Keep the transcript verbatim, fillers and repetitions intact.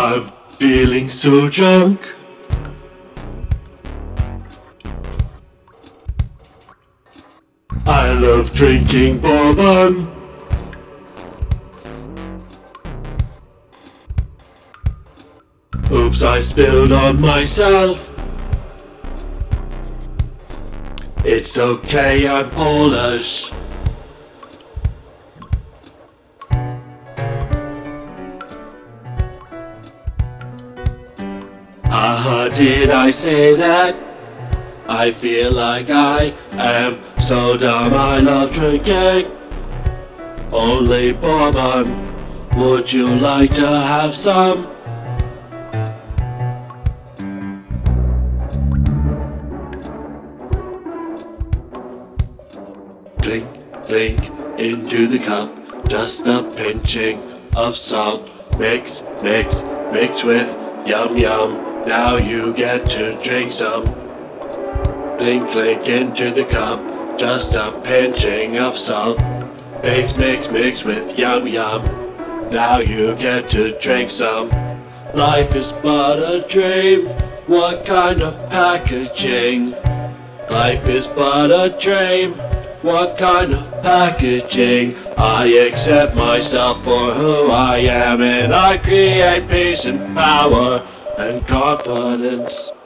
I'm feeling so drunk. I love drinking bourbon. Oops, I spilled on myself. It's okay, I'm Polish. Haha, did I say that? I feel like I am so dumb. I love drinking only bourbon. Would you like to have some? Clink, clink into the cup. Just a pinching of salt. Mix, mix, mix with yum yum. Now you get to drink some. Clink, clink into the cup. Just a pinching of salt. Mix, mix, mix with yum yum. Now you get to drink some. Life is but a dream. What kind of packaging? Life is but a dream. What kind of packaging? I accept myself for who I am, and I create peace and power and confidence.